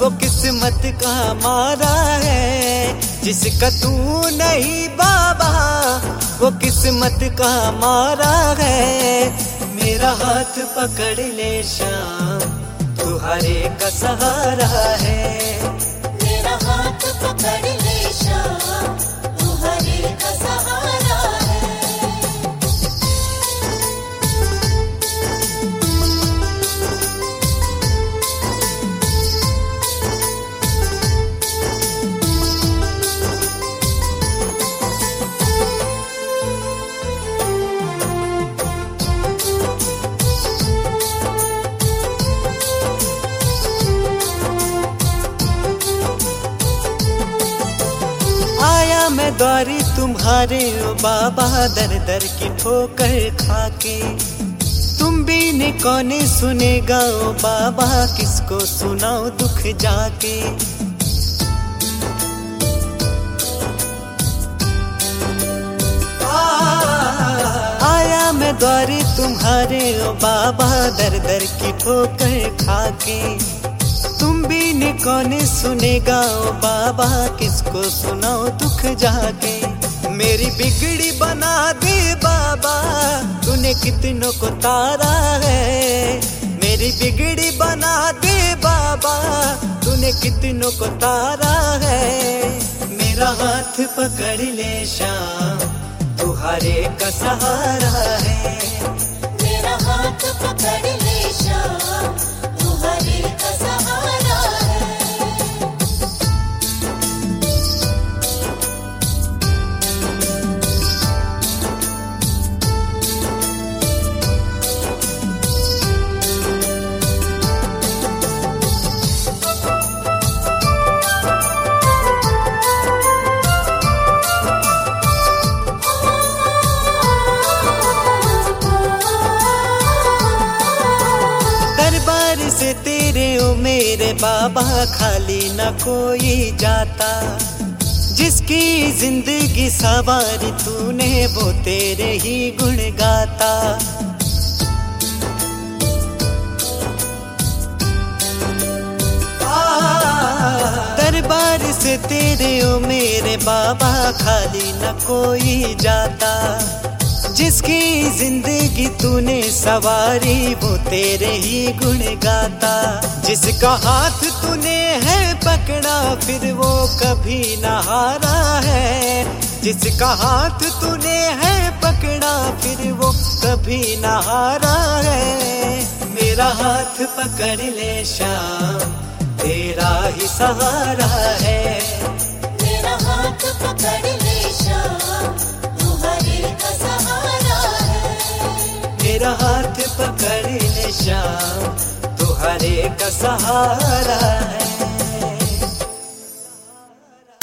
किस्मत का मारा है, जिसका तू नहीं बाबा वो किस्मत का मारा है। मेरा हाथ पकड़ ले श्याम तुम्हारे का सहारा है। मेरा हाथ पकड़ ले श्याम तुम्हारे का सहारा है। मैं द्वारी तुम्हारे ओ बाबा दर दर की ठोकर खाके, तुम भी ने कौन सुनेगा ओ बाबा किसको सुनाओ दुख जाके। आया मैं द्वारी तुम्हारे ओ बाबा दर दर की ठोकर खाके, तुम भी ने कौन सुनेगा ओ बाबा किसको सुनाओ दुख जाके। मेरी बिगड़ी बना दे बाबा तूने कितनों को तारा है। मेरी बिगड़ी बना दे बाबा तूने कितनों को तारा है। मेरा हाथ पकड़ ले श्याम तुम्हारे का सहारा है। मेरा हाथ पकड़ ले श्याम तुम्हारे का सहारा है। से तेरे ओ मेरे बाबा खाली न कोई जाता, जिसकी जिंदगी सवारी तूने वो तेरे ही गुण गाता। दरबार से तेरे ओ मेरे बाबा खाली न कोई जाता, जिसकी जिंदगी तूने सवारी वो तेरे ही गुण गाता। जिसका हाथ तूने है पकड़ा फिर वो कभी न हारा है। जिसका हाथ तूने है पकड़ा फिर वो कभी न हारा है। मेरा हाथ पकड़ ले श्याम तेरा ही सहारा है। मेरा हाथ पकड़ ले श्याम तुम्हारे का सहारा है। मेरा हाथ पकड़ ले श्याम तुम्हारे का सहारा है।